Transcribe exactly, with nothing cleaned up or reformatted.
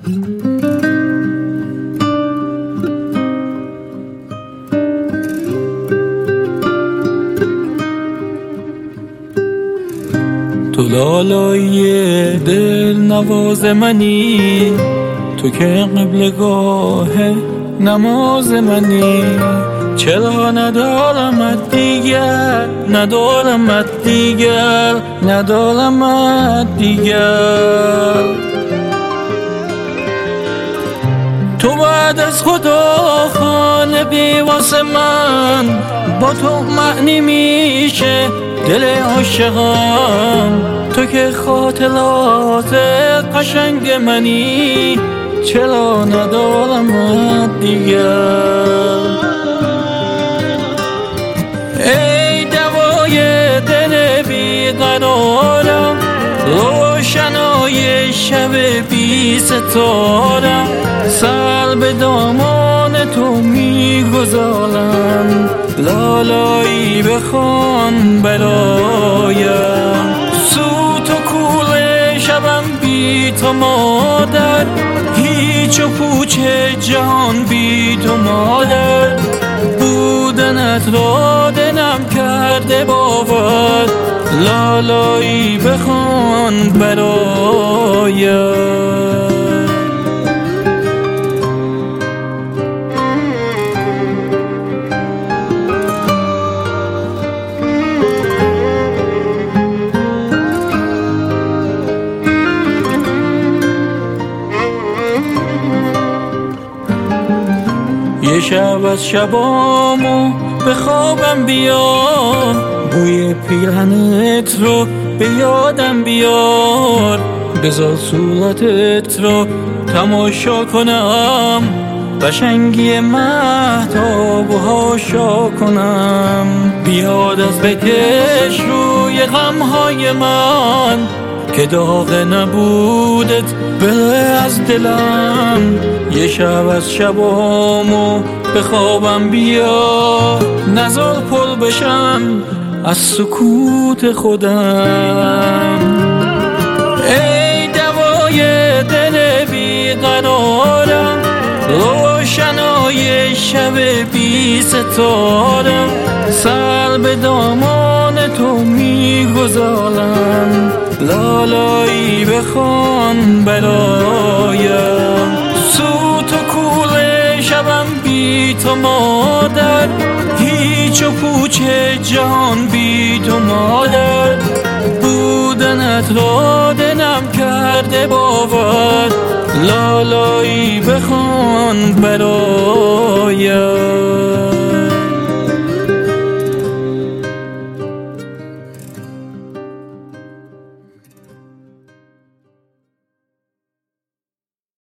تو لالای دل نواز منی، تو که قبلگاه نماز منی. چرا ندارمت دیگر، ندارمت دیگر، ندارمت دیگر. تو بعد از خدا خانه بی واسه من، با تو معنی میشه دل عاشقم. تو که خاطرات قشنگ منی، چرا ندارمت دیگر. ای دوای دل بیقرارم، روشنای شب بی ستارم. سر به دامان تو میگذارم، لالایی بخوان برایم. سوت و کول شبم بی تو مادر، هیچ و پوچ جهان بی تو مادر. بودنت را دلم کرده باور، لالایی بخوان برایم. یه شب از شبامو به خوابم بیا، بوی پیرهنت رو به یادم بیار. بذار صورتت رو تماشا کنم، قشنگی مهتاب و هاشا کنم. بیاد از بکش روی غمهای من، که داغ نبودت بره از دلم. یه شب از شبامو به خوابم بیا، نزار پر بشم از سکوت خودم. ای دوای دل بیقرارم، روشنای شب بی ستارم. سر به دامان تو میگذارم، لالایی بخوان برایم. سوت و کول شبم بی تو مادر، هیچ و پوچ جهان بی تو مادر. بودنت را دلم کرده باور، لالایی بخوان برایم.